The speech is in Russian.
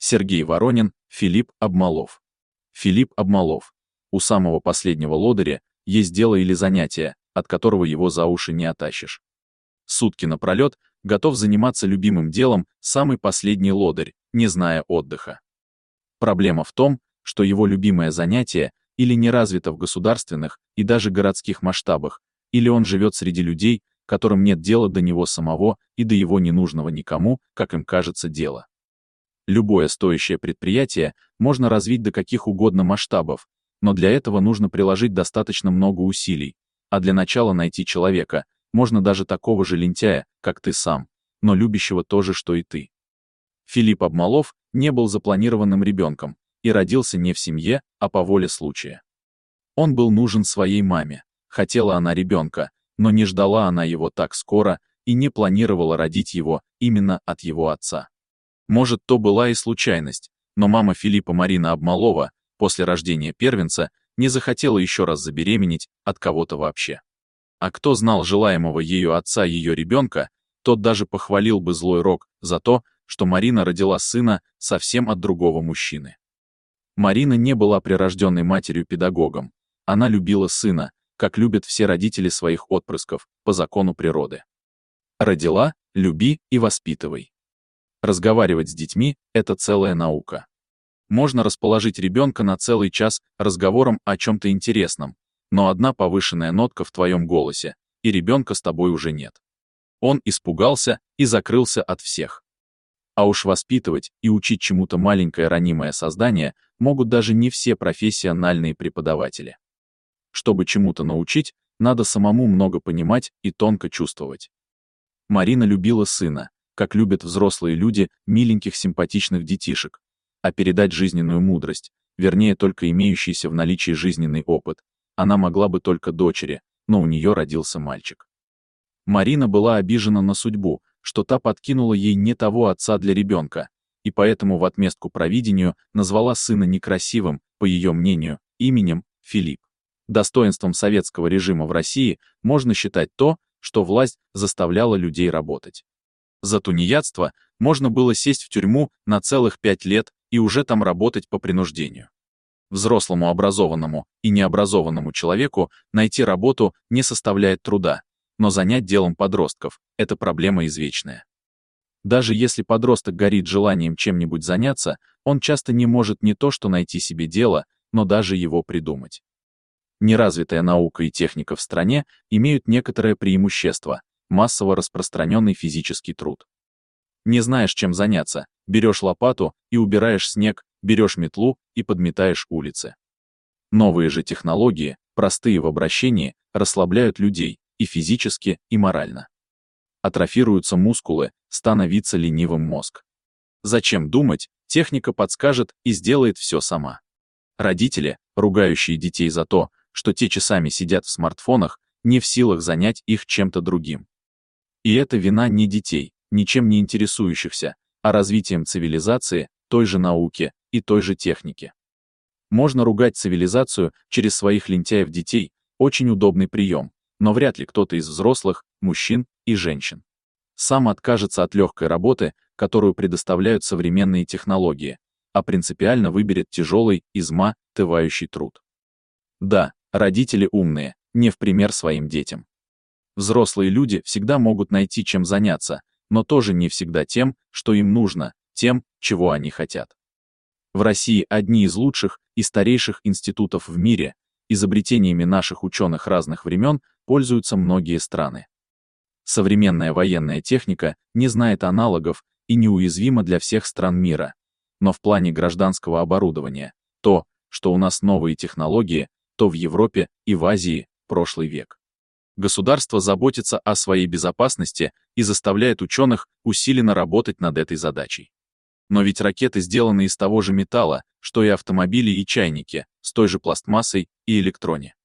Сергей Воронин, Филипп Обмалов. Филипп Обмалов. У самого последнего лодыря есть дело или занятие, от которого его за уши не оттащишь. Сутки напролет готов заниматься любимым делом самый последний лодырь, не зная отдыха. Проблема в том, что его любимое занятие или не развито в государственных и даже городских масштабах, или он живет среди людей, которым нет дела до него самого и до его ненужного никому, как им кажется, дела. Любое стоящее предприятие можно развить до каких угодно масштабов, но для этого нужно приложить достаточно много усилий, а для начала найти человека, можно даже такого же лентяя, как ты сам, но любящего то же, что и ты. Филипп Обмалов не был запланированным ребенком и родился не в семье, а по воле случая. Он был нужен своей маме, хотела она ребенка, но не ждала она его так скоро и не планировала родить его именно от его отца. Может, то была и случайность, но мама Филиппа Марина Обмалова после рождения первенца не захотела еще раз забеременеть от кого-то вообще. А кто знал желаемого ею отца ее ребенка, тот даже похвалил бы злой рок за то, что Марина родила сына совсем от другого мужчины. Марина не была прирожденной матерью-педагогом, она любила сына, как любят все родители своих отпрысков, по закону природы. Родила, люби и воспитывай. Разговаривать с детьми – это целая наука. Можно расположить ребенка на целый час разговором о чем-то интересном, но одна повышенная нотка в твоем голосе, и ребенка с тобой уже нет. Он испугался и закрылся от всех. А уж воспитывать и учить чему-то маленькое ранимое создание могут даже не все профессиональные преподаватели. Чтобы чему-то научить, надо самому много понимать и тонко чувствовать. Марина любила сына, как любят взрослые люди миленьких симпатичных детишек, а передать жизненную мудрость, вернее только имеющийся в наличии жизненный опыт, она могла бы только дочери, но у нее родился мальчик. Марина была обижена на судьбу, что та подкинула ей не того отца для ребенка, и поэтому в отместку провидению назвала сына некрасивым, по ее мнению, именем Филипп. Достоинством советского режима в России можно считать то, что власть заставляла людей работать. За тунеядство можно было сесть в тюрьму на целых 5 лет и уже там работать по принуждению. Взрослому образованному и необразованному человеку найти работу не составляет труда, но занять делом подростков – это проблема извечная. Даже если подросток горит желанием чем-нибудь заняться, он часто не может не то что найти себе дело, но даже его придумать. Неразвитая наука и техника в стране имеют некоторое преимущество – массово распространенный физический труд. Не знаешь, чем заняться, берешь лопату и убираешь снег, берешь метлу и подметаешь улицы. Новые же технологии, простые в обращении, расслабляют людей и физически, и морально. Атрофируются мускулы, становится ленивым мозг. Зачем думать, техника подскажет и сделает все сама. Родители, ругающие детей за то, что те часами сидят в смартфонах, не в силах занять их чем-то другим. И это вина не детей, ничем не интересующихся, а развитием цивилизации, той же науки и той же техники. Можно ругать цивилизацию через своих лентяев-детей, очень удобный прием, но вряд ли кто-то из взрослых, мужчин и женщин, сам откажется от легкой работы, которую предоставляют современные технологии, а принципиально выберет тяжелый, изматывающий труд. Да, родители умные, не в пример своим детям. Взрослые люди всегда могут найти чем заняться, но тоже не всегда тем, что им нужно, тем, чего они хотят. В России одни из лучших и старейших институтов в мире, изобретениями наших ученых разных времен пользуются многие страны. Современная военная техника не знает аналогов и неуязвима для всех стран мира, но в плане гражданского оборудования, то, что у нас новые технологии, то в Европе и в Азии прошлый век. Государство заботится о своей безопасности и заставляет ученых усиленно работать над этой задачей. Но ведь ракеты сделаны из того же металла, что и автомобили и чайники, с той же пластмассой и электроне.